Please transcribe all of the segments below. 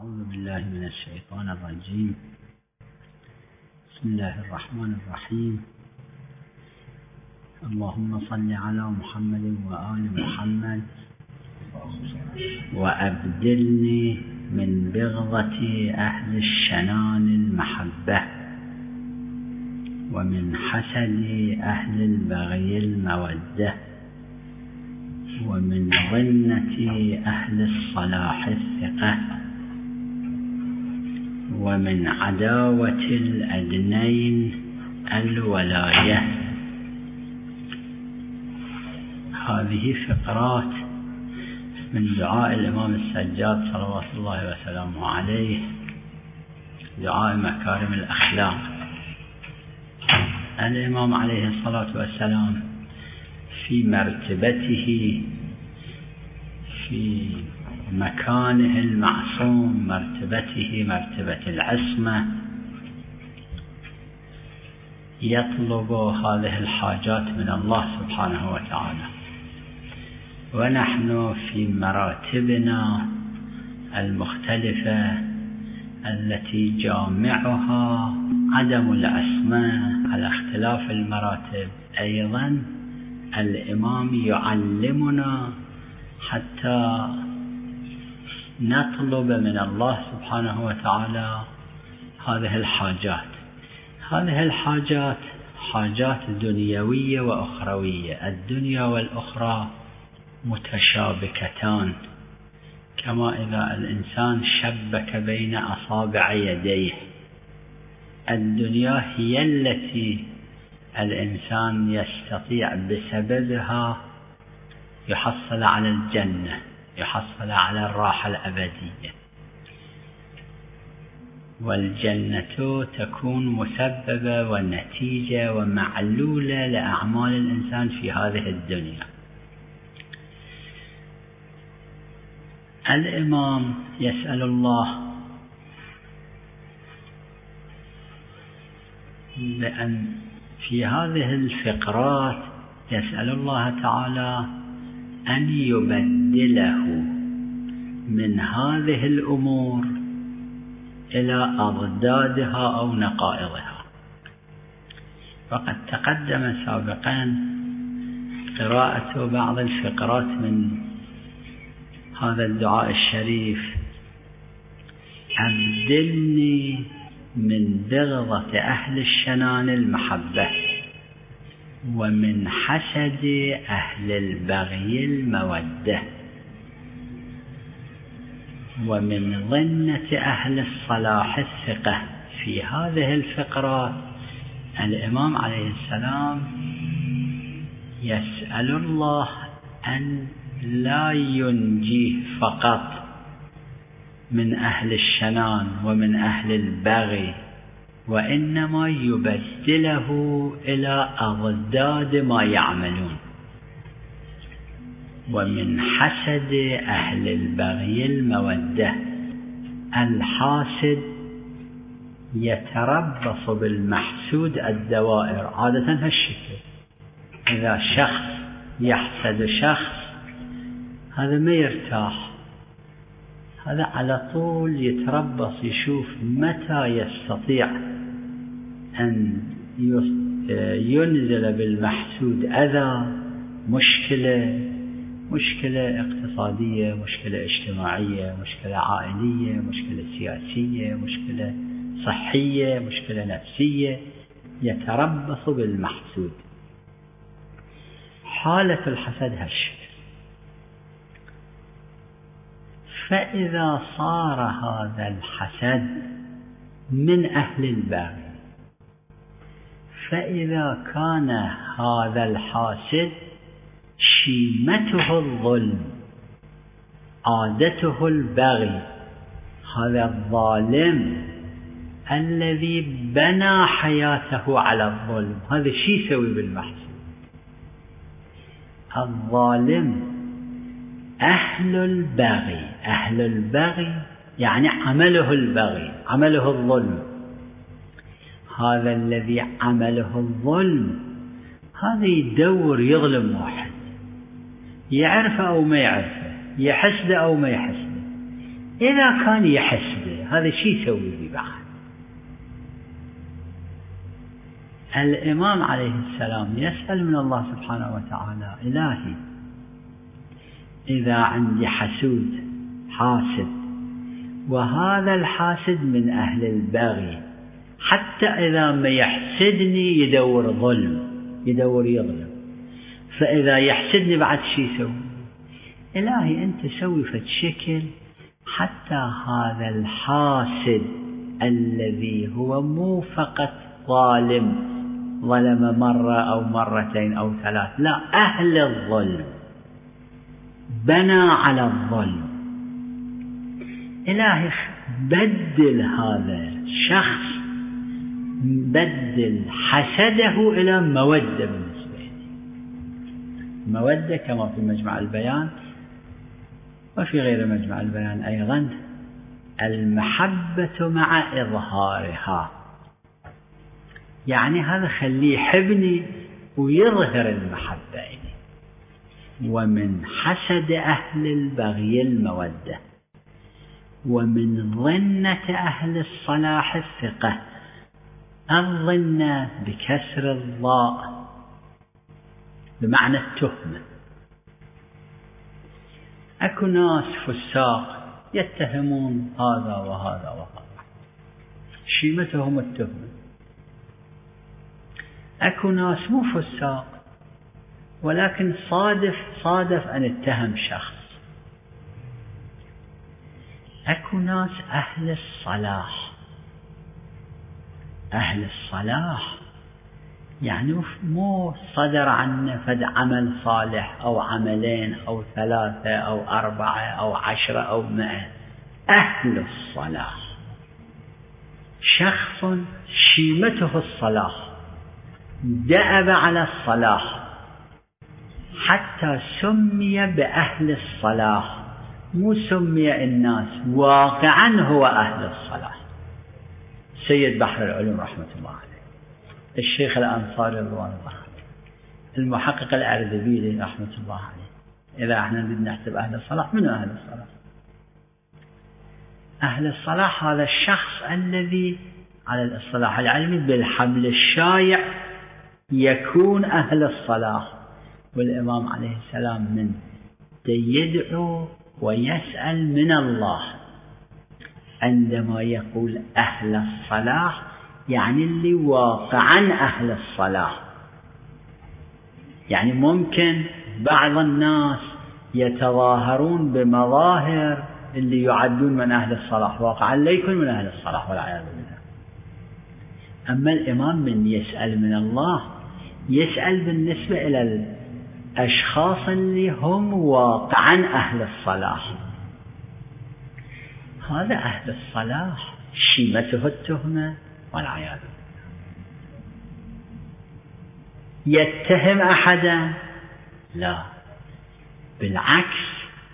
أعوذ بالله من الشيطان الرجيم. بسم الله الرحمن الرحيم. اللهم صل على محمد وآل محمد وأبدلني من بغضة أهل الشنان المحبة ومن حسد أهل البغي المودة ومن ظنة أهل الصلاح الثقة ومن عداوة الأدنين الولاية. هذه فقرات من دعاء الإمام السجاد صلوات الله وسلامه عليه، دعاء مكارم الأخلاق. الإمام عليه الصلاة والسلام في مرتبته، في مكانه المعصوم، مرتبته مرتبة العصمة، يطلب هذه الحاجات من الله سبحانه وتعالى، ونحن في مراتبنا المختلفة التي جامعها عدم العصمة على اختلاف المراتب. أيضا الإمام يعلمنا حتى نطلب من الله سبحانه وتعالى هذه الحاجات. هذه الحاجات حاجات دنيوية وأخروية. الدنيا والأخرى متشابكتان، كما إذا الإنسان شبك بين أصابع يديه. الدنيا هي التي الإنسان يستطيع بسببها يحصل على الجنة، يحصل على الراحة الأبدية، والجنة تكون مسببة ونتيجة ومعلولة لأعمال الإنسان في هذه الدنيا. الإمام يسأل الله بأن في هذه الفقرات يسأل الله تعالى أن يبدله من هذه الأمور إلى أضدادها أو نقائضها. وقد تقدم سابقا قراءة بعض الفقرات من هذا الدعاء الشريف: أبدلني من بغضة أهل الشنان المحبة ومن حسد أهل البغي المودة ومن ظنة أهل الصلاح الثقة. في هذه الفقرات الإمام عليه السلام يسأل الله أن لا ينجيه فقط من أهل الشنان ومن أهل البغي، وإنما يبدله إلى أضداد ما يعملون. ومن حسد أهل البغي المودة، الحاسد يتربص بالمحسود الدوائر عادة هالشكل. إذا شخص يحسد شخص هذا ما يرتاح، هذا على طول يتربص يشوف متى يستطيع أن ينزل بالمحسود أذى، مشكلة اقتصادية، مشكلة اجتماعية، مشكلة عائلية، مشكلة سياسية، مشكلة صحية، مشكلة نفسية، يتربص بالمحسود. حالة الحسد هالشكل. فإذا صار هذا الحسد من أهل البغي، فإذا كان هذا الحاسد شيمته الظلم، عادته البغي، هذا الظالم الذي بنى حياته على الظلم، هذا شي يسوي بالمحسود؟ الظالم أهل البغي يعني عمله البغي، عمله الظلم. هذا الذي عمله الظلم هذا يدور يظلم واحد، يعرفه أو ما يعرفه، يحسده أو ما يحسده، إذا كان يحسده هذا شيء يسوي به بعد. الإمام عليه السلام يسأل من الله سبحانه وتعالى: إلهي إذا عندي حسود حاسد، وهذا الحاسد من أهل البغي، حتى إذا ما يحسدني يدور ظلم، يدور يظلم، فإذا يحسدني بعد شيء يسوي؟ إلهي أنت سوي فد شكل حتى هذا الحاسد الذي هو مو فقط ظالم ظلم مرة أو مرتين أو ثلاث، لا، أهل الظلم، بنى على الظلم، إلهي بدل هذا الشخص، بدل حسده إلى مودة بالنسبة لي. مودة كما في مجمع البيان وفي غير مجمع البيان أيضا: المحبة مع إظهارها، يعني هذا خليه يحبني ويظهر المحبة إلي. ومن حسد أهل البغي المودة، ومن ظنة أهل الصلاح الثقة. الظنة بكسر الضاء بمعنى التهمة. أكو ناس فساق يتهمون هذا وهذا وهذا، شيمتهم التهمة. أكو ناس مو فساق ولكن صادف أن اتهم شخص. أكو ناس أهل الصلاح. أهل الصلاح يعني مو صدر عنه فد عمل صالح أو عملين أو 3 أو 4 أو 10 أو 100. أهل الصلاح شخص شيمته الصلاح، دأب على الصلاح حتى سمي بأهل الصلاح، مو سمي الناس، واقعا هو أهل الصلاح. سيد بحر العلوم رحمة الله عليه، الشيخ الأنصاري رضوان الله عليه، المحقق الأردبيلي رحمة الله عليه. إذا احنا نريد نحسب أهل الصلاح، من أهل الصلاح؟ أهل الصلاح هذا الشخص الذي على الاصطلاح العلمي بالحمل الشايع يكون أهل الصلاح. والإمام عليه السلام من يدعو ويسأل من الله عندما يقول أهل الصلاح، يعني اللي واقعا أهل الصلاح. يعني ممكن بعض الناس يتظاهرون بمظاهر اللي يعدون من أهل الصلاح، واقعا لا يكون من أهل الصلاح والعياذ بالله. أما الإمام من يسأل من الله، يسأل بالنسبة إلى الأشخاص اللي هم واقعا أهل الصلاح. هذا أهل الصلاح شيمته التهمة والعياذ بالله. يتهم أحدا؟ لا، بالعكس،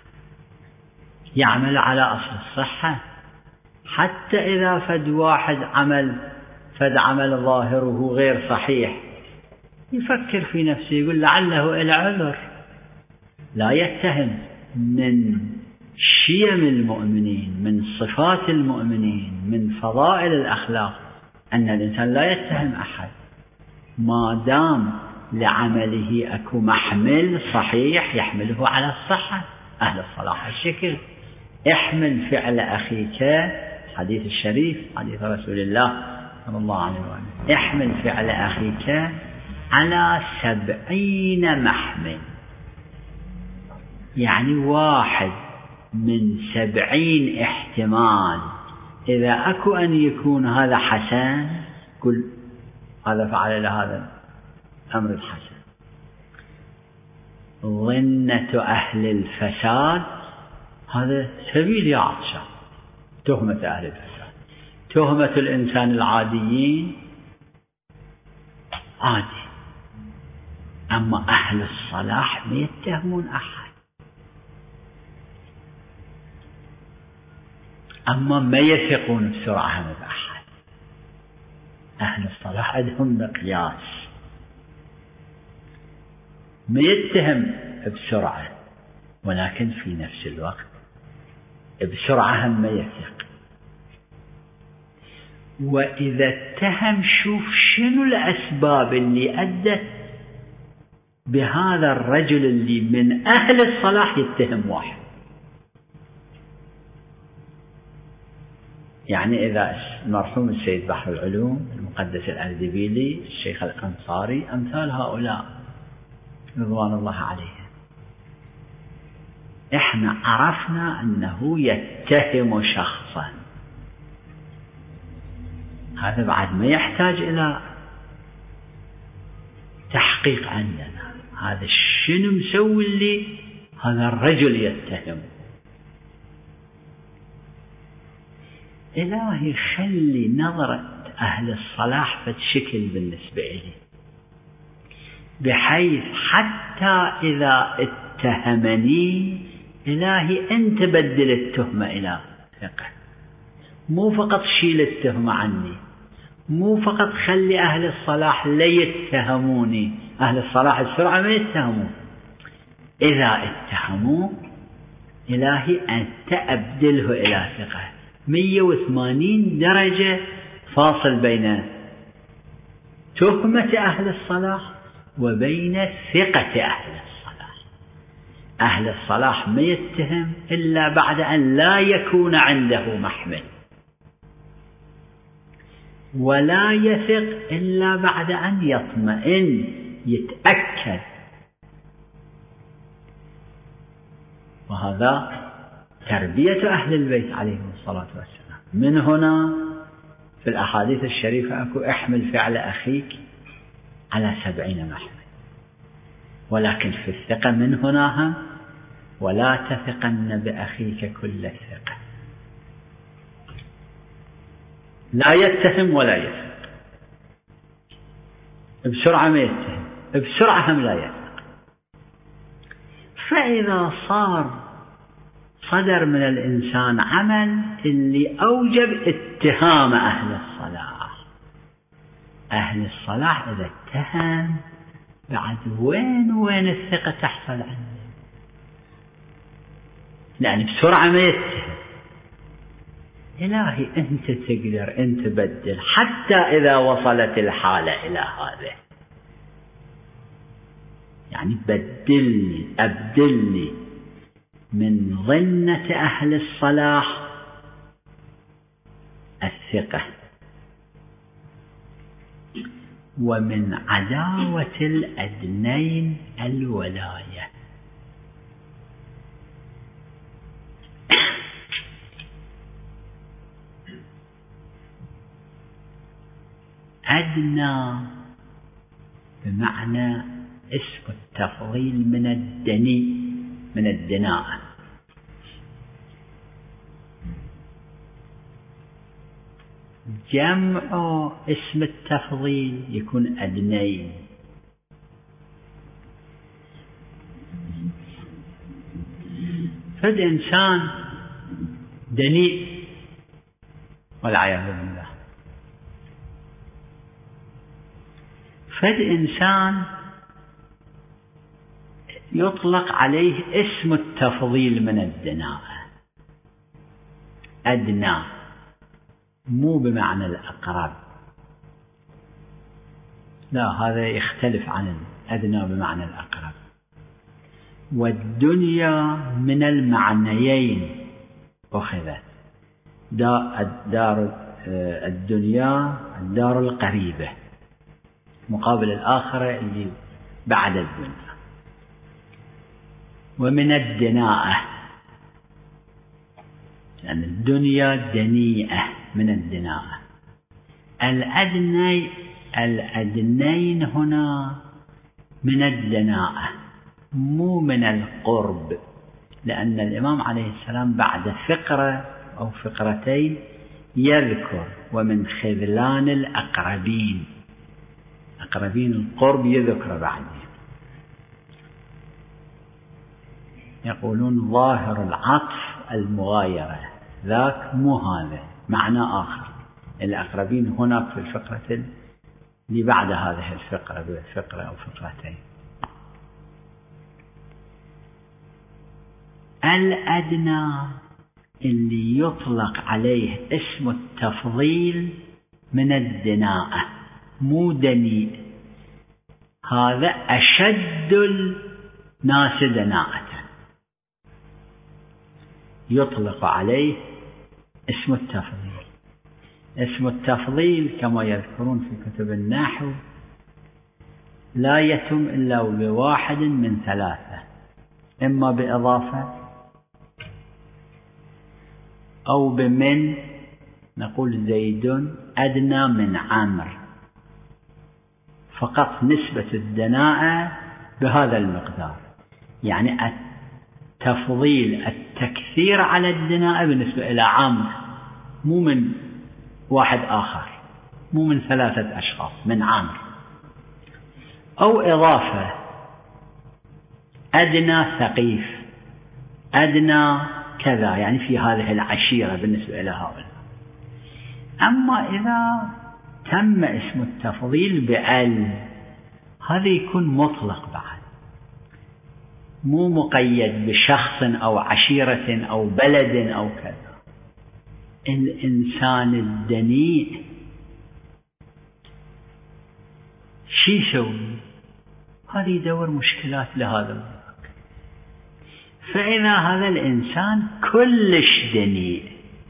يعمل على أصل الصحة. حتى إذا فد واحد عمل ظاهره غير صحيح، يفكر في نفسه يقول لعله إلى عذر. لا يتهم. من شيم المؤمنين، من صفات المؤمنين، من فضائل الأخلاق أن الإنسان لا يتهم أحد ما دام لعمله أكو محمل صحيح يحمله على الصحة. أهل الصلاح الشكل: احمل فعل أخيك، حديث الشريف، حديث رسول الله صلى الله عليه وسلم، احمل فعل أخيك على 70 محمل، يعني 1 من 70 احتمال. إذا أكو أن يكون هذا حسن، قل هذا فعل لهذا الأمر الحسن. ظنة أهل الفساد هذا سبيل يعطشا، تهمة أهل الفساد. تهمة الإنسان العاديين عادي، أما أهل الصلاح ما يتهمون أحد. أما ما يثقون بسرعة بأحد. أهل الصلاح عندهم مقياس، ما يتهم بسرعة، ولكن في نفس الوقت بسرعة هم يثق. وإذا اتهم شوف شنو الأسباب اللي أدت بهذا الرجل اللي من أهل الصلاح يتهم واحد. يعني إذا المرحوم السيد بحر العلوم المقدس الأردبيلي الشيخ الأنصاري أمثال هؤلاء رضوان الله عليهم، إحنا عرفنا أنه يتهم شخصا، هذا بعد ما يحتاج إلى تحقيق عندنا. هذا شنو مسوي اللي هذا الرجل يتهم؟ إلهي خلي نظرة أهل الصلاح فتشكل بالنسبة إلي، بحيث حتى إذا اتهمني إلهي أنت بدل التهمة إلى ثقة، مو فقط شيل التهمة عني، مو فقط خلي أهل الصلاح لا يتهموني. أهل الصلاح السرعة ما يتهمون، إذا اتهموه إلهي أنت أبدله إلى ثقة. 180 درجة فاصل بين تهمة أهل الصلاح وبين ثقة أهل الصلاح. أهل الصلاح ما يتهم إلا بعد أن لا يكون عنده محمل، ولا يثق إلا بعد أن يطمئن يتأكد. وهذا تربية أهل البيت عليهم الصلاة والسلام. من هنا في الأحاديث الشريفة أكو احمل فعل أخيك على 70 محمل. ولكن في الثقة من هنا هم ولا تثقن بأخيك كل الثقة، لا يتهم ولا يثق، بسرعة ما يتهم، بسرعة هم لا يثق. فإذا صدر من الإنسان عمل اللي أوجب اتهام أهل الصلاح، أهل الصلاح إذا اتهم بعد وين الثقة تحصل عنه؟ لأن بسرعة ما يتهم. إلهي أنت تقدر أنت بدل، حتى إذا وصلت الحالة إلى هذا، يعني بدلني أبدلني من ظنة أهل الصلاح الثقة، ومن عداوة الأدنين الولاية. أدنى بمعنى اسم التفضيل من الدني، من الدناء. جمع اسم التفضيل يكون أدنين. فد إنسان دنيء والعياذ بالله، فد إنسان يطلق عليه اسم التفضيل من الدناء، أدنى، مو بمعنى الأقرب، لا، هذا يختلف عن الأدنى بمعنى الأقرب. والدنيا من المعنيين أخذت، دار الدنيا الدار القريبة مقابل الآخرة اللي بعد الدنيا. ومن الدناءة، لأن الدنيا دنيئة، من الدناءة. الأدنين هنا من الدناءة مو من القرب، لأن الإمام عليه السلام بعد فقرة أو فقرتين يذكر ومن خذلان الأقربين، أقربين القرب يذكر بعدين. يقولون ظاهر العطف المغايرة، ذاك مو هذا، معنى آخر. الأقربين هناك في الفقرة اللي بعد هذه الفقرة بفقرة أو فقرتين. الأدنى اللي يطلق عليه اسم التفضيل من الدناءة، مو دنيء، هذا أشد الناس دناءة، يطلق عليه اسم التفضيل. اسم التفضيل كما يذكرون في كتب النحو لا يتم إلا بواحد من ثلاثة، إما بإضافة أو بمن، نقول زيد أدنى من عمرو، فقط نسبة الدناءة بهذا المقدار، يعني التفضيل التكثير على الدناءة بالنسبة إلى عمرو، مو من واحد آخر، مو من ثلاثة أشخاص، من عمرو. أو إضافة أدنى ثقيف، أدنى كذا، يعني في هذه العشيرة بالنسبة إلى هؤلاء. أما إذا تم اسم التفضيل بأل، هذا يكون مطلق بعد، مو مقيد بشخص أو عشيرة أو بلد أو كذا. الإنسان الدنيء شو يسوي؟ هذا يدور مشكلات لهذا الوقت. فإذا هذا الإنسان كلش دنيء،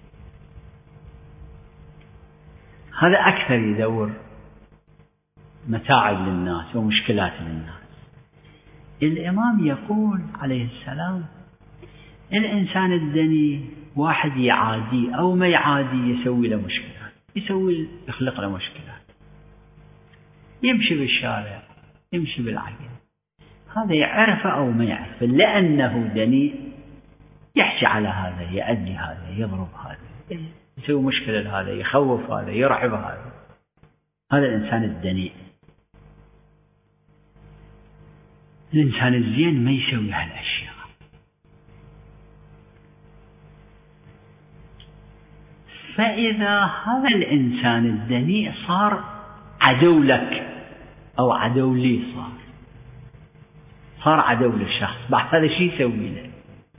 هذا أكثر يدور متاعب للناس ومشكلات للناس. الإمام يقول عليه السلام الإنسان الدنيء واحد يعادي أو ما يعادي يسوي له مشكلات، يخلق له مشكلات، يمشي بالشارع، يمشي بالعقل، هذا يعرفه أو ما يعرفه، لأنه دنيء يحكي على هذا، يأذي هذا، يضرب هذا، يسوي مشكلة لهذا، يخوف هذا، يرعب هذا. هذا الإنسان الدنيء. الإنسان الزين ما يسوي هالأشياء. فإذا هذا الإنسان الدنيء صار عدو لك أو عدو لي، صار عدو للشخص، بعد هذا شيء يسوي له؟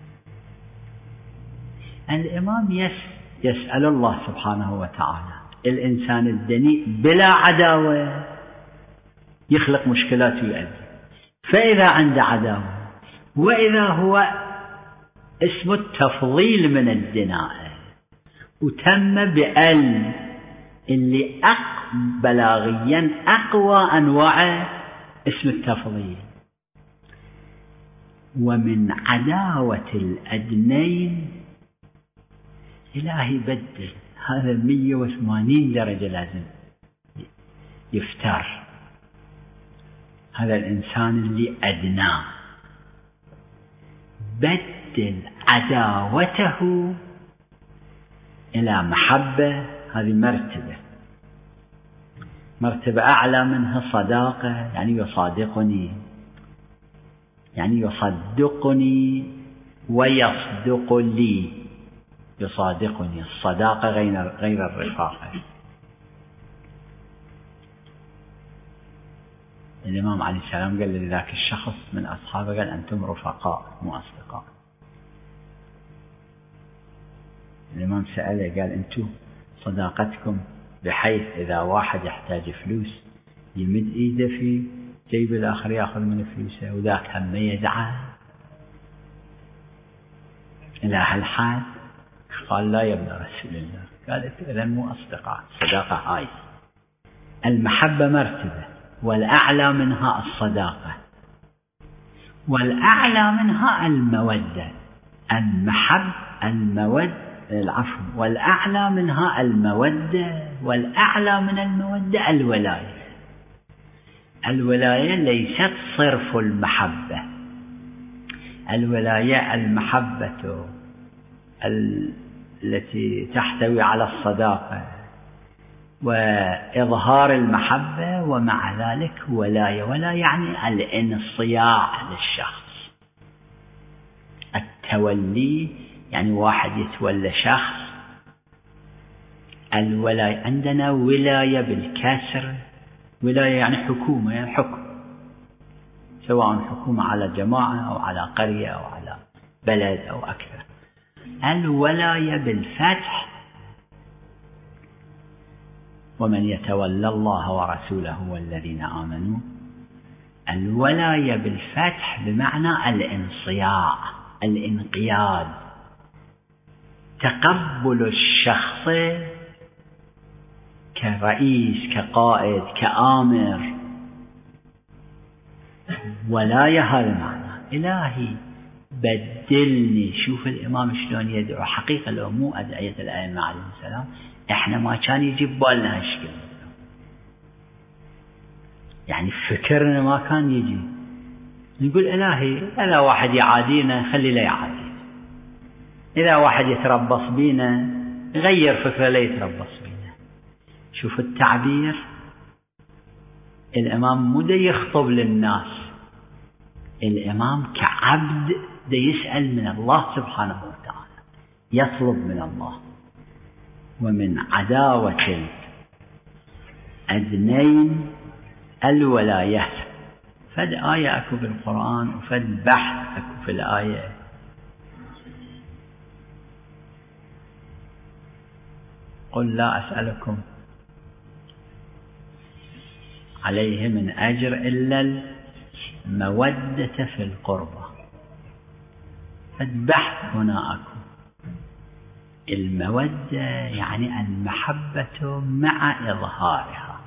الإمام يسأل الله سبحانه وتعالى الإنسان الدنيء بلا عداوة يخلق مشكلات ويؤذي. فإذا عنده عداوة، وإذا هو اسم التفضيل من الدناءة وتم بأل اللي بلاغيا أقوى أنواع اسم التفضيل، ومن عداوة الأدنين إلهي بدل هذا 180 درجة، لازم يفتر هذا الإنسان اللي أدناه، بدل عداوته إلى محبة. هذه مرتبة أعلى منها صداقة، يعني يصدقني ويصدق لي، يصادقني. الصداقة غير الرفاقة. الإمام عليه السلام قال لذاك الشخص من أصحابه، قال أنتم رفقاء مو أصدقاء. الإمام سأله قال أنتم صداقتكم بحيث إذا واحد يحتاج فلوس يمد إيده في جيب الآخر يأخذ من فلوسه، وذاك هم يزعل إلى هالحال؟ قال لا يا ابن رسول الله. قال إذا مو أصدقاء. صداقة هاي المحبة مرتبة، والأعلى منها الصداقة، والأعلى منها المودة. والأعلى منها المودة، والأعلى من المودة الولاية. الولاية ليست صرف المحبة، الولاية المحبة التي تحتوي على الصداقة وإظهار المحبة، ومع ذلك ولاية. ولا يعني الانصياع للشخص، التولي يعني واحد يتولى شخص. الولاية عندنا ولاية بالكسر، ولاية يعني حكومة، يعني حكم، سواء حكومة على جماعة أو على قرية أو على بلد أو أكثر. الولاية بالفتح، ومن يتولى الله ورسوله والذين آمنوا. الولاية بالفتح بمعنى الانصياع، الانقياد، تقبل الشخص كرئيس، كقائد، كآمر. ولاية هذا معنى إلهي بدلني. شوف الإمام شلون يدعو، حقيقة لو مو أدعية الأئمة عليهم السلام إحنا ما كان يجيب بالنا هالشكل، يعني فكرنا ما كان يجي. نقول إلهي إذا واحد يعادينا خلي لا يعادي، إذا واحد يتربص بينا غير فكرة لا يتربص بينا. شوف التعبير، الإمام مو دا يخطب للناس، الإمام كعبد دا يسأل من الله سبحانه وتعالى، يطلب من الله. ومن عداوة الأذنين الولاية. فد آية أكو بالقرآن وفد بحث أكو في الآية. قل لا أسألكم عليه من أجر إلا المودة في القربى. فد بحث هنا أكو. المودة يعني المحبة مع إظهارها.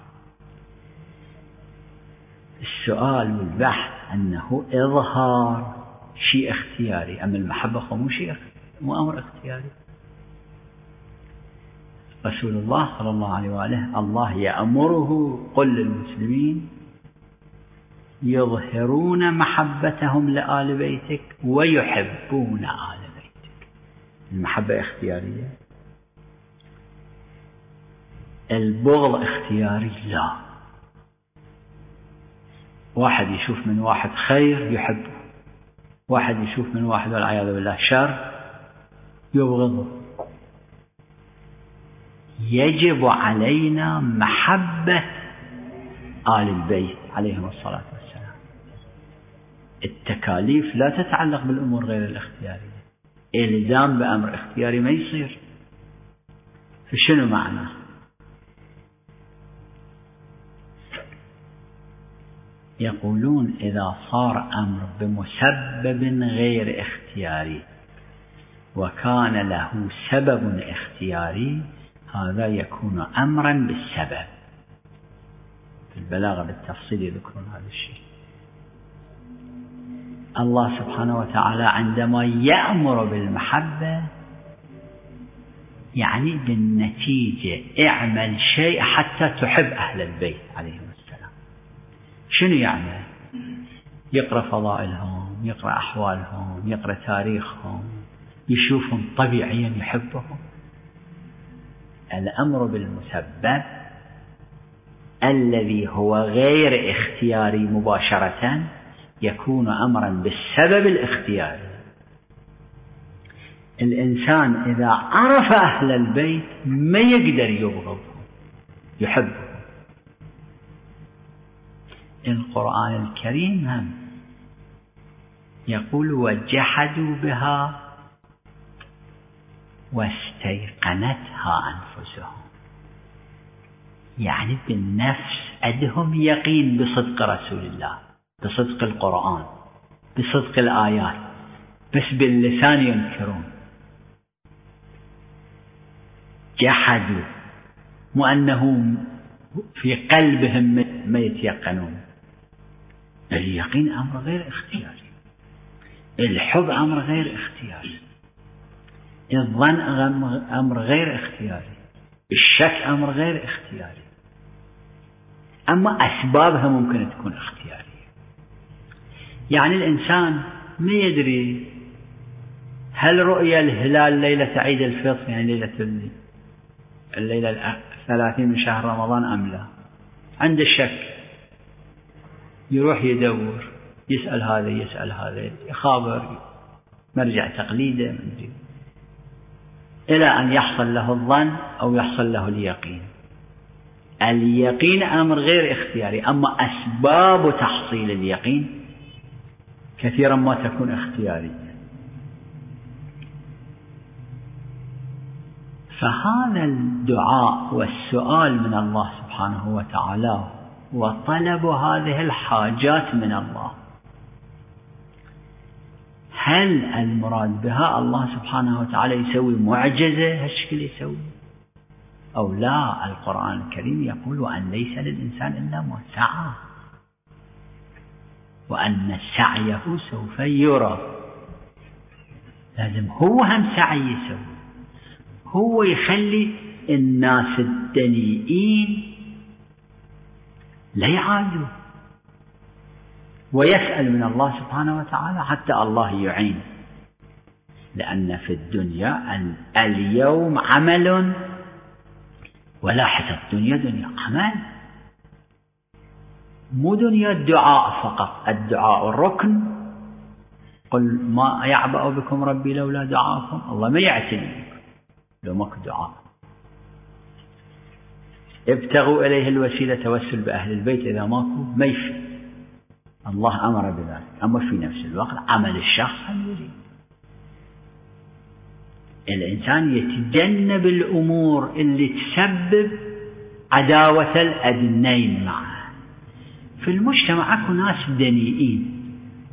السؤال والبحث أنه إظهار شيء اختياري، أما المحبة مو شيء، مو أمر اختياري. رسول الله صلى الله عليه وآله الله يأمره قل للمسلمين يظهرون محبتهم لآل بيتك ويحبون آل بيتك. المحبة اختيارية، البغض اختياري لا. واحد يشوف من واحد خير يحبه، واحد يشوف من واحد والعياذ بالله شر يبغضه. يجب علينا محبة آل البيت عليهم الصلاة والسلام. التكاليف لا تتعلق بالأمور غير الاختيارية، إلزام بأمر اختياري ما يصير. فشنو معناه؟ يقولون إذا صار أمر بمسبب غير اختياري وكان له سبب اختياري هذا يكون أمرا بالسبب. في البلاغة بالتفصيل يذكرون هذا الشيء. الله سبحانه وتعالى عندما يأمر بالمحبة يعني بالنتيجة اعمل شيء حتى تحب أهل البيت عليهم السلام. شنو يعمل؟ يقرأ فضائلهم، يقرأ أحوالهم، يقرأ تاريخهم، يشوفهم طبيعيا يحبهم. الأمر بالمسبب الذي هو غير اختياري مباشرة يكون أمرا بالسبب الاختياري. الإنسان إذا عرف أهل البيت ما يقدر يبغضهم، يحبهم. القرآن الكريم هم يقول وجحدوا بها واستيقنتها أنفسهم، يعني بالنفس عندهم يقين بصدق رسول الله، بصدق القرآن، بصدق الآيات، بس باللسان ينكرون. جحدوا، مو أنه في قلبهم ما يتيقنون. اليقين أمر غير اختياري، الحب أمر غير اختياري، الظن أمر غير اختياري، الشك أمر غير اختياري، أما أسبابها ممكن تكون اختيارية. يعني الإنسان ما يدري هل رؤية الهلال ليلة عيد الفطر يعني الليلة 30 من شهر رمضان أم لا، عند الشك يروح يدور، يسأل هذا يسأل هذا، يخابر مرجع تقليده إلى أن يحصل له الظن أو يحصل له اليقين. اليقين أمر غير اختياري، أما أسباب تحصيل اليقين كثيرا ما تكون اختيارية. فهذا الدعاء والسؤال من الله سبحانه وتعالى وطلب هذه الحاجات من الله، هل المراد بها الله سبحانه وتعالى يسوي معجزة هالشكل يسوي أو لا؟ القرآن الكريم يقول وأن ليس للإنسان إلا ما سعى وأن سعيه سوف يرى. لازم هو هم سعي يسوي، هو يخلي الناس الدنيئين لا يعادوا، ويسأل من الله سبحانه وتعالى حتى الله يعين، لأن في الدنيا اليوم عمل، ولاحظ الدنيا دنيا عمل، مو دنيا الدعاء فقط. الدعاء الركن، قل ما يعبأ بكم ربي لولا دعاءكم، الله ما يعتني لو ماكو دعاء. ابتغوا إليه الوسيلة، توسل بأهل البيت إذا ماكو ما يفي، الله أمر بذلك. أما في نفس الوقت عمل الشخص هم يريد. الإنسان يتجنب الأمور اللي تسبب عداوة الأدنين معه. في المجتمع اكو ناس دنيئين،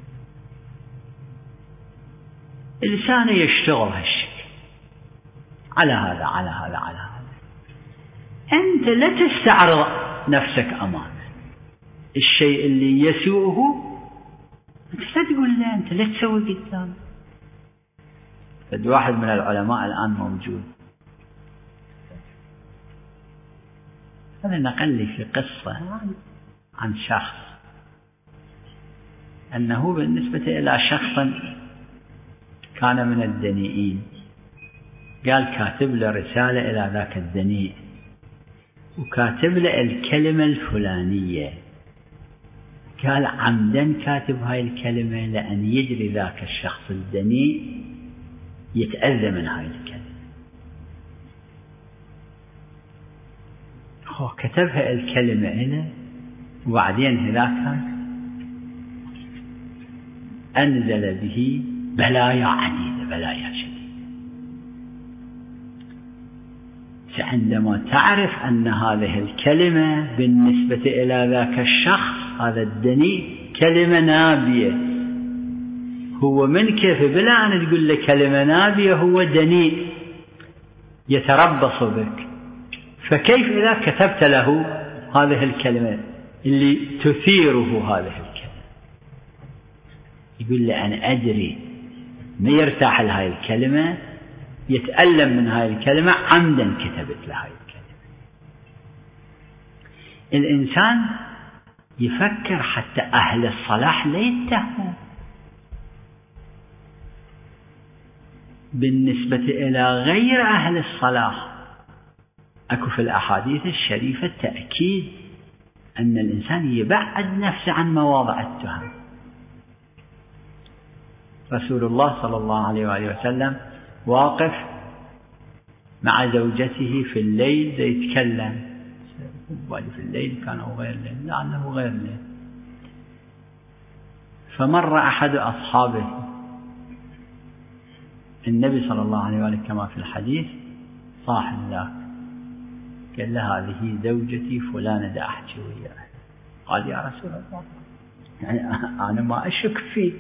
لسانه يشتغل هالشكل على هذا على هذا على هذا. أنت لا تستعرض نفسك أمامه، الشيء اللي يسوءه أنت لا تقول له، أنت لا تسوي قدامه. فد واحد من العلماء الآن موجود، هذا نقل لي في قصة عن شخص أنه بالنسبة إلى شخص كان من الدنيئين، قال كاتب له رسالة إلى ذاك الدنيء وكاتب له الكلمة الفلانية، قال عمدا كاتب هاي الكلمة لأن يجري ذاك الشخص الدنيء يتأذى من هاي الكلمة. هو كتبها الكلمة هنا، وبعدين هذاك أنزل به بلايا عديدة، بلايا شديدة. عندما تعرف أن هذه الكلمة بالنسبة إلى ذاك الشخص هذا الدنيء كلمة نابية، هو من كيف بلا أن تقول له كلمة نابية هو دنيء يتربص بك، فكيف إذا كتبت له هذه الكلمة اللي تثيره هذه الكلمة؟ يقول لي أنا أدري ما يرتاح لهذه الكلمة، يتألم من هذه الكلمة، عمدا كتبت لهذه الكلمة. الإنسان يفكر حتى أهل الصلاح لا يتهمون. بالنسبة إلى غير أهل الصلاح أكو في الأحاديث الشريفة تأكيد أن الإنسان يبعد نفسه عن مواضع التهم. رسول الله صلى الله عليه وآله وسلم واقف مع زوجته في الليل يتكلم، في الليل كان أو غير الليل، لعله غير الليل، فمر أحد أصحابه النبي صلى الله عليه وآله كما في الحديث صاحب ذاك، قال له هذه زوجتي فلانة دا أحكي وياها. قال يا رسول الله يعني أنا ما أشك فيك،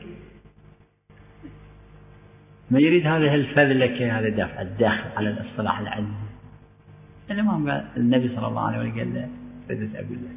ما يريد هذه الفذلكة، هذا دفع الدخل على الاصطلاح العلمي. الإمام قال النبي صلى الله عليه وسلم قال له بدأت أقول لك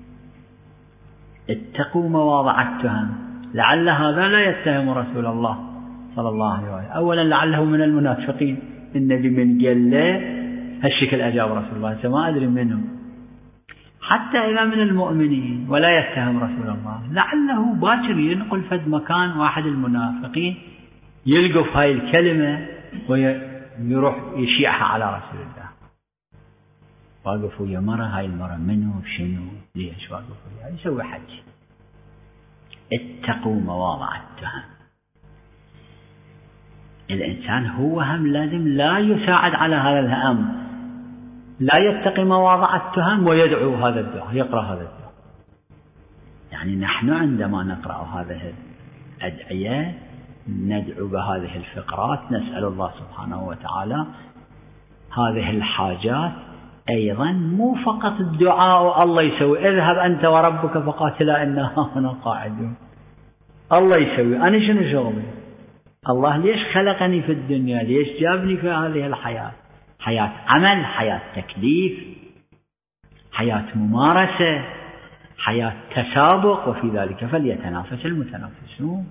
اتقوا مواضع التهم، لعل هذا لا يتهم رسول الله صلى الله عليه وسلم. أولا لعله من المنافقين، النبي من قال له هالشكل أجاب رسول الله ما أدري منه، حتى إذا من المؤمنين ولا يتهم رسول الله، لعله باكر ينقل فد مكان واحد المنافقين يلقف هاي الكلمة ويروح يشيعها على رسول الله. واقفوا يا مرة، هاي المرة منه شنو ليش واقفوا يسوي حج. اتقوا مواضع التهم. الإنسان هو هم لازم لا يساعد على هذا الأمر، لا يتقي مواضع التهم ويدعو هذا الدعاء، يقرأ هذا الدعاء. يعني نحن عندما نقرأ هذه الأدعية ندعو بهذه الفقرات، نسأل الله سبحانه وتعالى هذه الحاجات أيضا مو فقط الدعاء الله يسوي اذهب أنت وربك فقاتلا إنا هنا قاعدون. الله يسوي، أنا شنو شغلي؟ الله ليش خلقني في الدنيا؟ ليش جابني في هذه الحياة؟ حياة عمل، حياة تكليف، حياة ممارسة، حياة تسابق، وفي ذلك فليتنافس المتنافسون.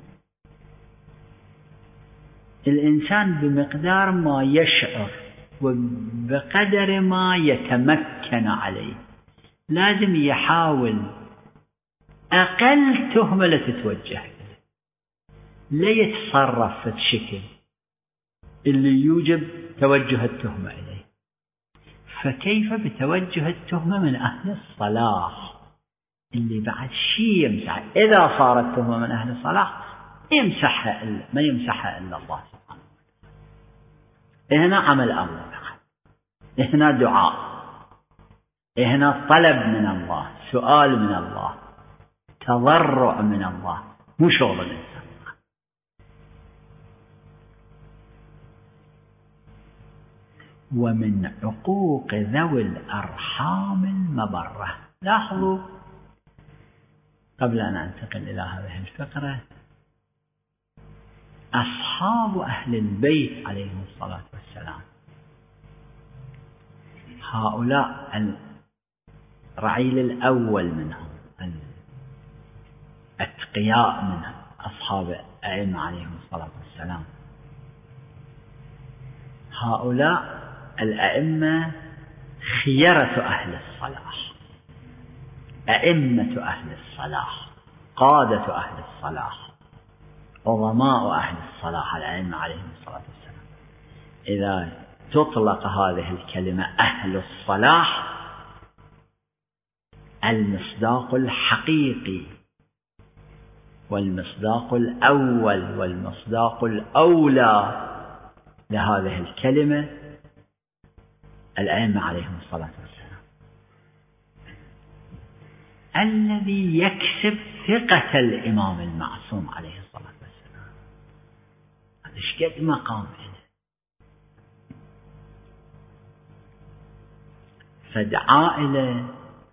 الإنسان بمقدار ما يشعر وبقدر ما يتمكن عليه لازم يحاول أقل تهمة لا تتوجه إليه، لا يتصرف في الشكل اللي يوجب توجه التهمة إليه. فكيف بتوجه التهمة من أهل الصلاح اللي بعد شيء يمسح؟ إذا صارت تهمة من أهل الصلاح ما يمسحها إلا الله سبحانه وتعالى. هنا عمل أمر، هنا دعاء، هنا طلب من الله، سؤال من الله، تضرع من الله، مو شغل الإنسان. ومن عقوق ذوي الأرحام المبرة. لاحظوا قبل أن أنتقل إلى هذه الفقرة، أصحاب أهل البيت عليهم الصلاة والسلام هؤلاء الرعيل الأول منهم، الأتقياء منهم، أصحاب الأئمة عليهم الصلاة والسلام، هؤلاء الأئمة خيرة أهل الصلاح، أئمة أهل الصلاح، قادة أهل الصلاح، عظماء أهل الصلاح الأئمة عليهم الصلاة والسلام. إذا تطلق هذه الكلمة أهل الصلاح، المصداق الحقيقي والمصداق الأول والمصداق الأولى لهذه الكلمة الأئمة عليهم الصلاة والسلام، الذي يكسب ثقة الإمام المعصوم عليه الصلاة والسلام. هذا ايش قد مقام له. فد عائلة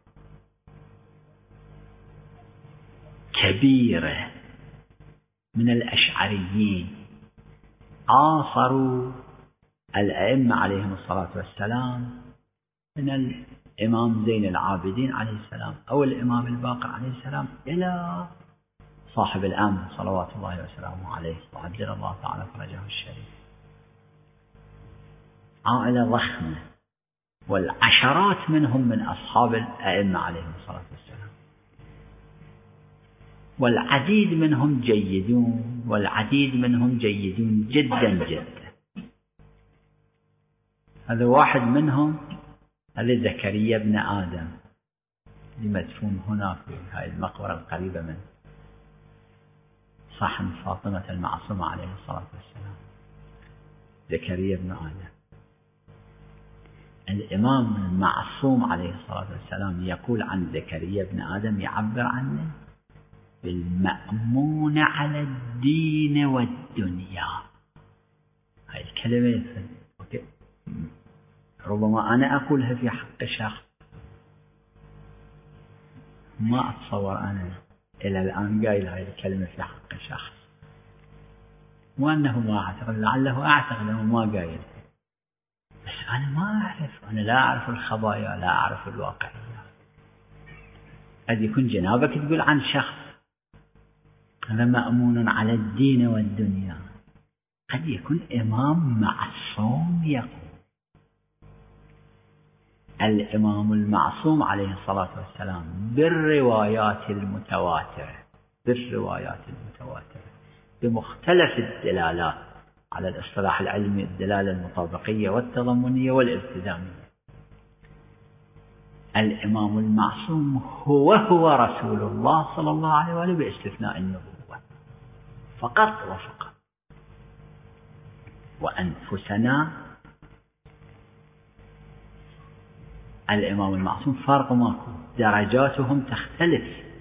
كبيرة من الأشعريين عاصروا الأئمة عليهم الصلاة والسلام، من الإمام زين العابدين عليه السلام أو الإمام الباقر عليه السلام إلى صاحب الأمر صلوات الله وسلامه عليه وعجل الله تعالى فرجه الشريف. عائلة ضخمة، والعشرات منهم من أصحاب الأئمة عليهم الصلاة والسلام، والعديد منهم جيدون، والعديد منهم جيدون جدا جدا. هذا واحد منهم، هذا زكريا بن آدم اللي مدفون هنا في هذه المقبرة القريبة من صحن فاطمة المعصومة عليه الصلاة والسلام. زكريا بن آدم الإمام المعصوم عليه الصلاة والسلام يقول عن زكريا بن آدم، يعبر عنه بالمأمون على الدين والدنيا. هاي الكلمة ربما أنا أقولها في حق شخص ما أتصور أنا إلى الآن قايل هاي الكلمة في حق شخص، وأنه ما أعتقد، لعله أعتقد أنه ما قايل، بس أنا ما أعرف، أنا لا أعرف الخبايا، لا أعرف الواقعية. قد يكون جنابك تقول عن شخص هذا مأمون على الدين والدنيا، قد يكون إمام معصوم يقول. الإمام المعصوم عليه الصلاة والسلام بالروايات المتواترة بمختلف الدلالات على الاصطلاح العلمي، الدلالة المطابقية والتضمنية والالتزامية، الإمام المعصوم هو رسول الله صلى الله عليه وآله باستثناء النبوة فقط وفقط. وأنفسنا الإمام المعصوم فرق ماكو، درجاتهم تختلف،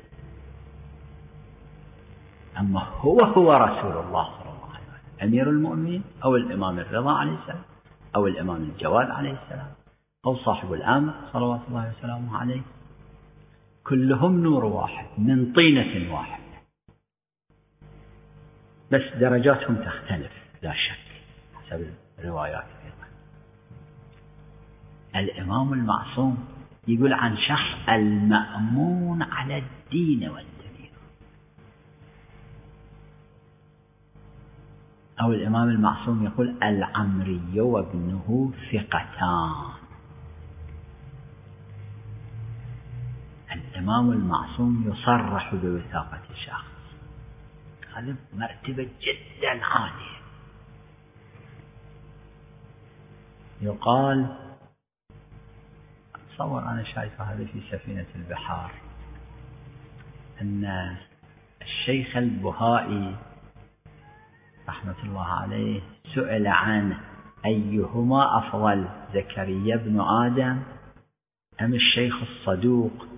أما هو رسول الله صلى الله عليه وسلم، أمير المؤمنين أو الإمام الرضا عليه السلام أو الإمام الجواد عليه السلام أو صاحب الأمر صلوات الله وسلامه عليه، كلهم نور واحد من طينة واحدة، بس درجاتهم تختلف لا شك حسب الروايات. الإمام المعصوم يقول عن شخص المأمون على الدين والدنيا، أو الإمام المعصوم يقول العمري وابنه ثقتان. الإمام المعصوم يصرح بوثاقة الشخص، هذه مرتبة جدا عالية. يقال، أتصور أنا شايف هذا في سفينة البحار، أن الشيخ البهائي رحمة الله عليه سئل عن أيهما أفضل، زكريا بن آدم أم الشيخ الصدوق؟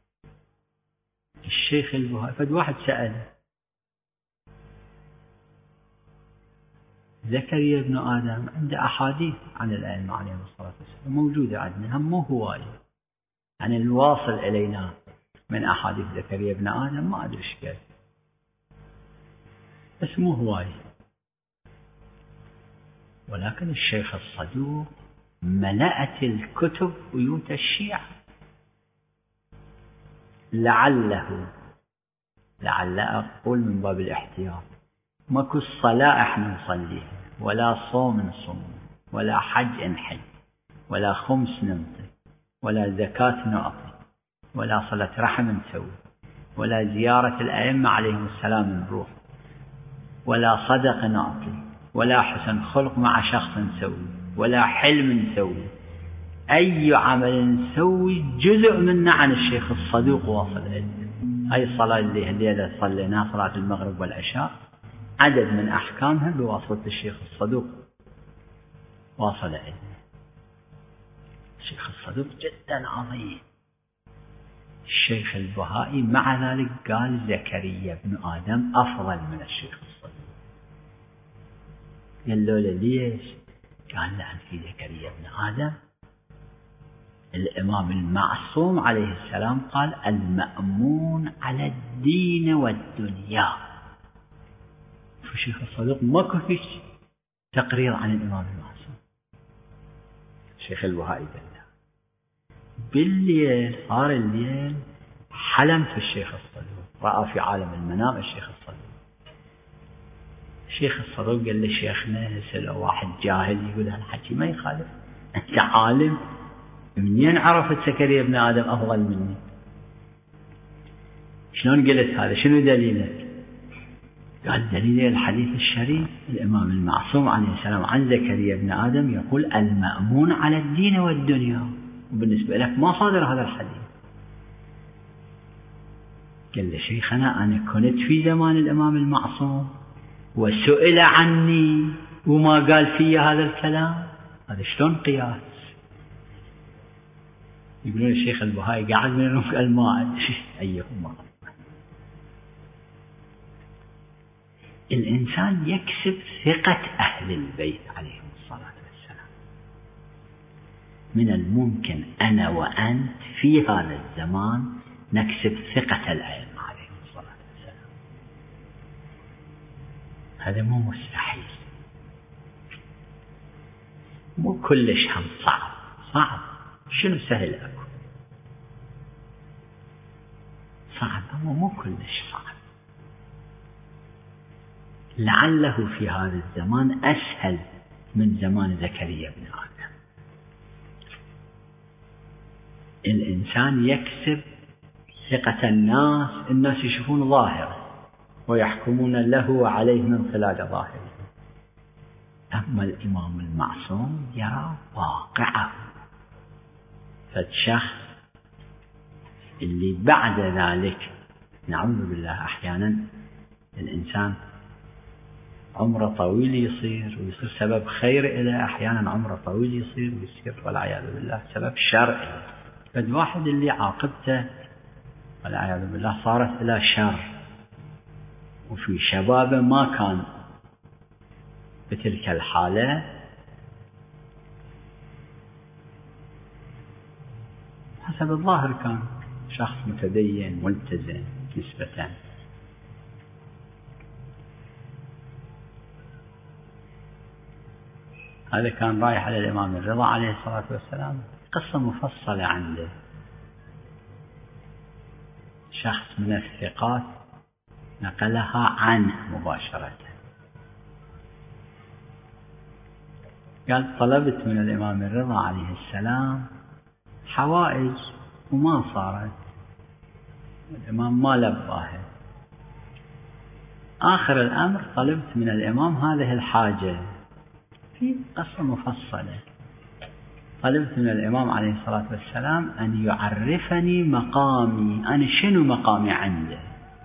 الشيخ البهائي فد واحد سأل زكريا بن آدم عنده أحاديث عن الأئمة عليهم الصلاة والسلام موجودة عندنا، هم مو هواية، يعني الواصل إلينا من أحاديث زكريا بن آدم ما أدري إيش قال، بس مو هواية. ولكن الشيخ الصدوق ملأت الكتب بيوت الشيعة، لعل أقول من باب الاحتياط، ماكو الصلاة احنا نصليها، ولا صوم نصوم، ولا حج نحج، ولا خمس ننطي، ولا زكاة نعطي، ولا صلة رحم نسوي، ولا زيارة الأئمة عليهم السلام نروح، ولا صدق نعطي، ولا حسن خلق مع شخص نسوي، ولا حلم نسوي. أي عمل نسوي جزء منا عن الشيخ الصدوق واصل إليه. هاي الصلاة اللي الليلة صليناها صلاة المغرب والعشاء عدد من أحكامها بواسطة الشيخ الصدوق واصل إليه. الشيخ الصدوق جدا عظيم. الشيخ البهائي مع ذلك قال زكريا بن آدم أفضل من الشيخ الصدوق. قال له ليش؟ قال لأن في زكريا بن آدم الإمام المعصوم عليه السلام قال المأمون على الدين والدنيا. فالشيخ الصدوق ما فيش تقرير عن الإمام المعصوم. الشيخ البهائي قال له بالليل، صار الليل، حلم في الشيخ الصدوق، رأى في عالم المنام الشيخ الصدوق. الشيخ الصدوق قال له شيخنا سأله واحد جاهل يقول هالحكي ما يخالف، أنت عالم، منين عرفت زكريا بن آدم أفضل مني؟ شلون قلت هذا؟ شنو دليلك؟ قال دليل الحديث الشريف، الإمام المعصوم عليه السلام عن زكريا بن آدم يقول المأمون على الدين والدنيا، وبالنسبة لك ما صادر هذا الحديث. قال له شيخنا أنا كنت في زمان الإمام المعصوم وسئل عني وما قال في هذا الكلام، هذا شلون قياس؟ يقولون الشيخ البهائي قاعد منهم قال ما أدري أيهما. الإنسان يكسب ثقة أهل البيت عليهم الصلاة والسلام. من الممكن أنا وأنت في هذا الزمان نكسب ثقة الأئمة عليهم الصلاة والسلام، هذا مو مستحيل، مو كلش هم صعب. شنو سهل أكو؟ صعب، أما مو كلش صعب. لعله في هذا الزمان أسهل من زمان زكريا بن آدم. الإنسان يكسب ثقة الناس يشوفون ظاهره ويحكمون له وعليه من خلال ظاهره، أما الإمام المعصوم يرى واقعه. فالشخص اللي بعد ذلك نعوذ بالله أحيانا الإنسان عمره طويل يصير ويصير سبب خير إلى، أحيانا عمره طويل يصير ويصير والعياذ بالله سبب شر إلى. فالواحد اللي عاقبته والعياذ بالله صارت إلى شر وفي شبابه ما كان بتلك الحالة، حسب الظاهر كان شخص متدين ملتزم نسبة. هذا كان رايح على الإمام الرضا عليه الصلاة والسلام، قصة مفصلة عنده، شخص من الثقات نقلها عنه مباشرة. قال طلبت من الإمام الرضا عليه السلام حوائج وما صارت، الإمام ما لباها. آخر الأمر طلبت من الإمام هذه الحاجة، في قصة مفصلة. طلبت من الإمام عليه الصلاة والسلام أن يعرفني مقامي، أنا شنو مقامي عنده.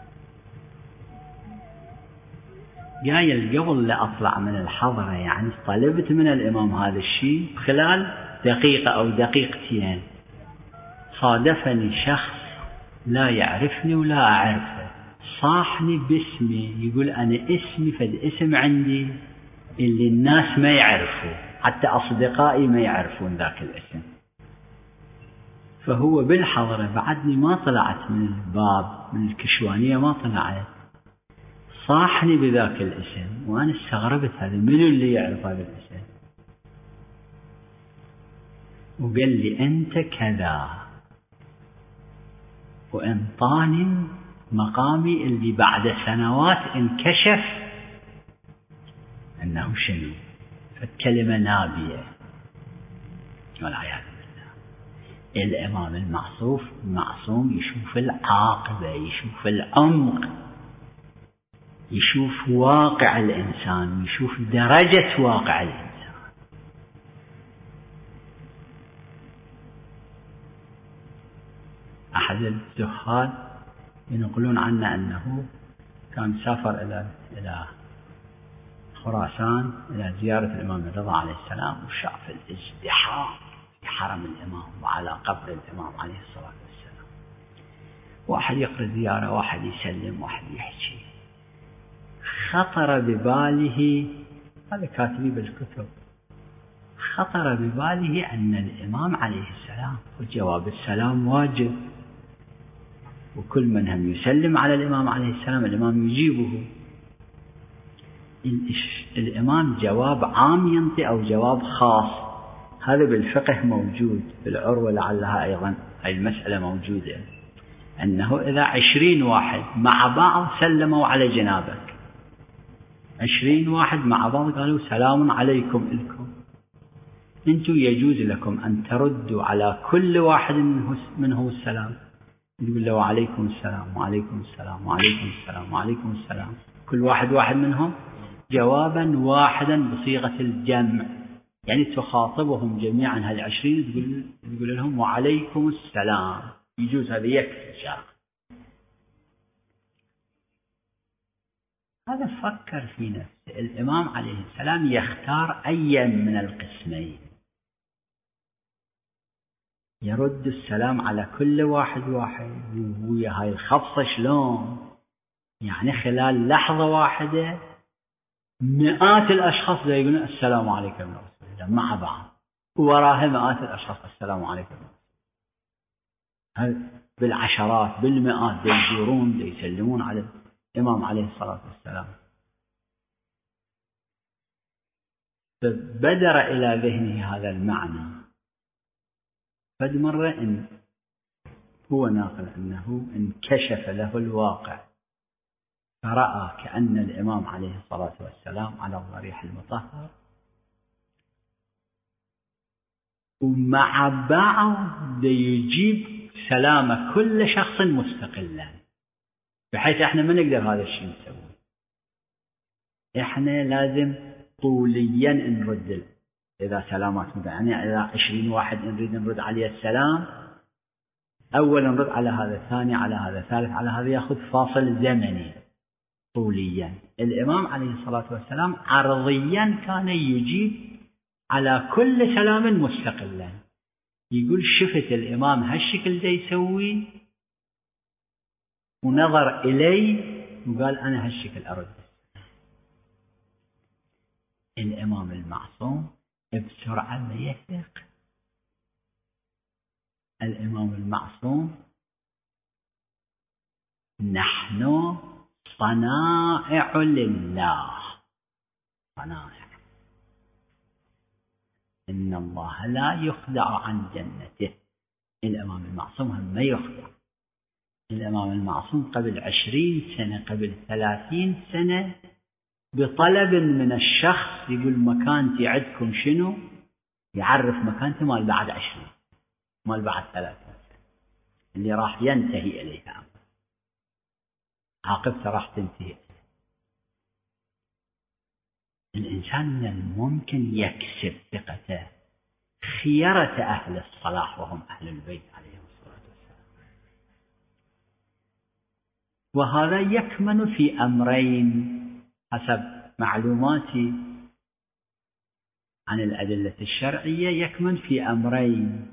جاي قبل لا أطلع من الحضرة، يعني طلبت من الإمام هذا الشيء، خلال دقيقة أو دقيقتين صادفني شخص لا يعرفني ولا أعرفه، صاحني باسمي، يقول أنا اسمي فد اسم عندي اللي الناس ما يعرفوا، حتى أصدقائي ما يعرفون ذاك الاسم. فهو بالحضرة، بعدني ما طلعت من الباب، من الكشوانية ما طلعت، صاحني بذاك الاسم، وأنا استغربت هذا منو اللي يعرف هذا الاسم. وقال لي أنت كذا، وانطاني مقامي اللي بعد سنوات انكشف أنه شنو، فالكلمة نابية والعياذ بالله. الإمام المعصوم يشوف العاقبة، يشوف العمق، يشوف واقع الإنسان، يشوف درجة واقع الإنسان. أحد الزهاد ينقلون عنه أنه كان سافر إلى خراسان إلى زيارة الإمام الرضا عليه السلام، وشاف الازدحام في حرم الإمام وعلى قبر الإمام عليه الصلاة والسلام، واحد يقرأ زيارة، واحد يسلم، واحد يحكي. خطر بباله، هذا كاتبي بالكتب، خطر بباله أن الإمام عليه السلام، وجواب السلام واجب، وكل من هم يسلم على الإمام عليه السلام الإمام يجيبه. الإمام جواب عام ينطي أو جواب خاص، هذا بالفقه موجود، بالعروة لعلها أيضا هاي المسألة موجودة، أنه إذا 20 واحد مع بعض سلموا على جنابك، 20 واحد مع بعض قالوا سلام عليكم إلكم، أنتم يجوز لكم أن تردوا على كل واحد منهم السلام، يقول له وعليكم السلام وعليكم السلام وعليكم السلام وعليكم السلام، كل واحد منهم جوابا واحدا بصيغة الجمع، يعني تخاطبهم جميعا هال20 تقول لهم وعليكم السلام، يجوز، هذا يكفي شاق. هذا فكر في نفسه، الإمام عليه السلام يختار أي من القسمين، يرد السلام على كل واحد، ويا هاي الخبصة شلون، يعني خلال لحظة واحدة مئات الأشخاص يقولون السلام عليكم يا رسول الله مع بعض، وراها مئات الأشخاص السلام عليكم، بالعشرات بالمئات يزورون يسلمون على الإمام عليه الصلاة والسلام. فبدر إلى ذهنه هذا المعنى، فد مرة إن هو ناقل أنه انكشف له الواقع، فرأى كأن الإمام عليه الصلاة والسلام على الضريح المطهر، ومع بعض يجيب سلام كل شخص مستقلا، بحيث احنا ما نقدر هذا الشيء نسوي، احنا لازم طوليا نرد، إذا سلامات يعني إذا 20 واحد نريد نرد عليه السلام، أولا نرد على هذا، ثاني على هذا، ثالث على هذا، يأخذ فاصل زمني طوليا. الإمام عليه الصلاة والسلام عرضيا كان يجيب على كل سلام مستقلا، يقول شفت الإمام هالشكل ده يسوي، ونظر إلي وقال أنا هالشكل أرد. الإمام المعصوم بسرعة ما يثق، الإمام المعصوم نحن صنائع لله، صنائع. إن الله لا يخدع عن جنته. الإمام المعصوم هم ما يخدع. الإمام المعصوم قبل 20 سنة قبل 30 سنة بطلب من الشخص يقول مكانتي عندكم شنو، يعرف مكانته مال بعد 20 مال بعد 30 سنة اللي راح ينتهي إليها، عاقبته راح تنتهي. الإنسان من الممكن يكسب ثقته خيرة أهل الصلاح وهم أهل البيت عليهم الصلاة والسلام. وهذا يكمن في أمرين حسب معلوماتي عن الأدلة الشرعية، يكمن في أمرين: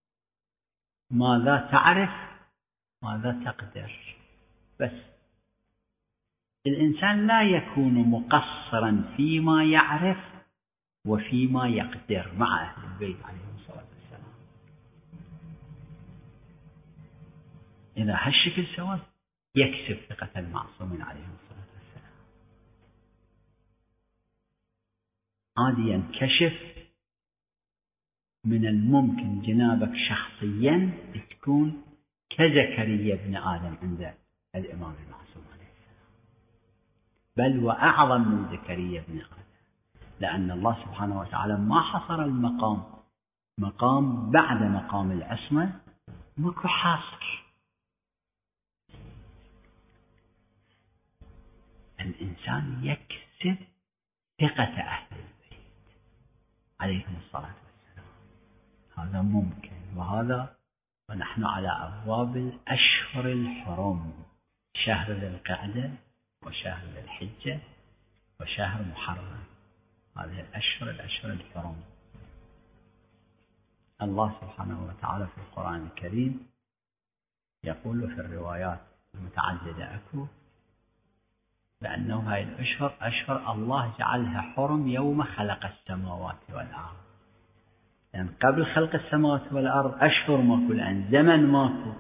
ماذا تعرف، ماذا تقدر. بس الإنسان لا يكون مقصرا فيما يعرف وفيما يقدر مع أهل البيت عليهم الصلاة والسلام. إذا هالشكل سوى يكسب ثقة المعصومين عليهم الصلاة والسلام. عاد ينكشف من الممكن جنابك شخصيا تكون كزكريا بن آدم عند الإمام المعصوم عليه السلام، بل وأعظم من زكريا بن آدم، لأن الله سبحانه وتعالى ما حصر المقام، مقام بعد مقام العصمة ماكو حاصر. الإنسان يكسب ثقة أهل البيت عليهم الصلاة والسلام، هذا ممكن. وهذا ونحن على أبواب الأشهر الحرم، شهر ذي القعدة وشهر ذي الحجة وشهر محرم، هذه الأشهر الحرم. الله سبحانه وتعالى في القرآن الكريم يقول في الروايات المتعددة أكو بأنه هاي الأشهر أشهر الله جعلها حرم يوم خلق السماوات والأرض. يعني قبل خلق السماوات والأرض أشهر ماكو، لأن زمن ماكو.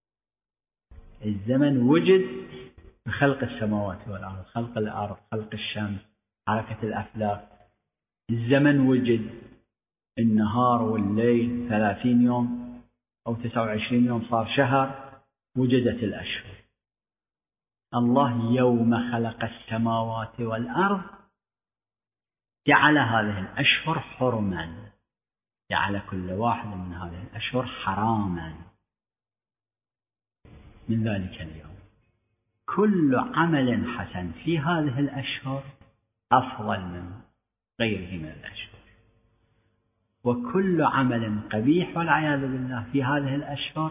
الزمن وجد بخلق السماوات والأرض، خلق الأرض، خلق الشمس، حركة الأفلاك. الزمن وجد، النهار والليل 30 يوم أو 29 يوم صار شهر، وجدت الأشهر. الله يوم خلق السماوات والأرض جعل هذه الأشهر حرما، جعل كل واحد من هذه الأشهر حراما. من ذلك اليوم كل عمل حسن في هذه الأشهر أفضل من غيره من الأشهر، وكل عمل قبيح والعياذ بالله في هذه الأشهر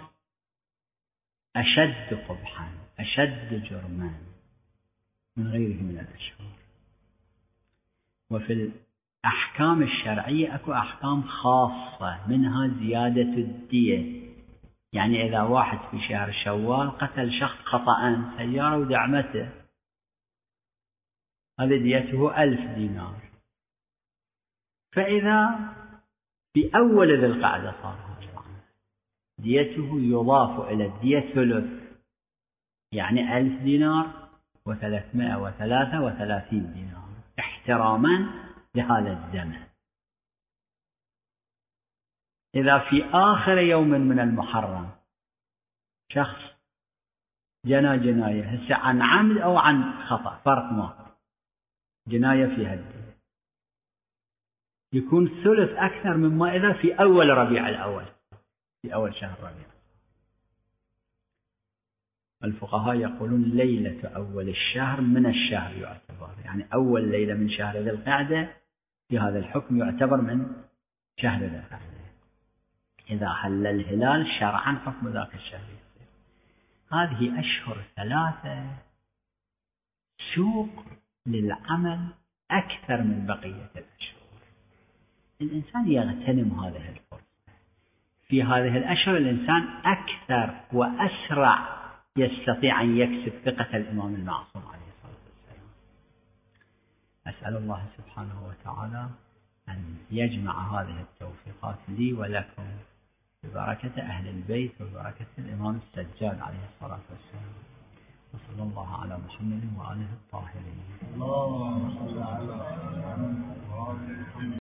أشد قبحا أشد جرما من غيره من الأشهر. وفي الأحكام الشرعية أكو أحكام خاصة، منها زيادة الدية. يعني إذا واحد في شهر شوال قتل شخص خطأ سيارة ودعمته، هذا ديته 1000 دينار. فإذا في أول ذي القعدة صار هذا ديته يضاف إلى الدية ثلث، يعني 1000 دينار و333 دينار احتراما لهذا الزمن. إذا في آخر يوم من المحرم شخص جناية هسه عن عمد أو عن خطأ فرق ما، جناية فيها الدية، يكون ثلث أكثر مما إذا في أول ربيع الأول، في أول شهر ربيع. الفقهاء يقولون ليلة أول الشهر من الشهر يعتبر، يعني أول ليلة من شهر ذي القعدة في هذا الحكم يعتبر من شهر ذي القعدة. إذا حل الهلال شرعا حكم ذاك الشهر يصير. هذه أشهر 3 سوق للعمل أكثر من بقية الأشهر. الإنسان يغتنم هذه الفرصة. في هذه الأشهر الإنسان أكثر وأسرع يستطيع أن يكسب ثقة الإمام المعصوم عليه الصلاة والسلام. أسأل الله سبحانه وتعالى أن يجمع هذه التوفيقات لي ولكم ببركة أهل البيت وببركة الإمام السجاد عليه الصلاة والسلام. وصلى الله على محمد وآله الطاهرين.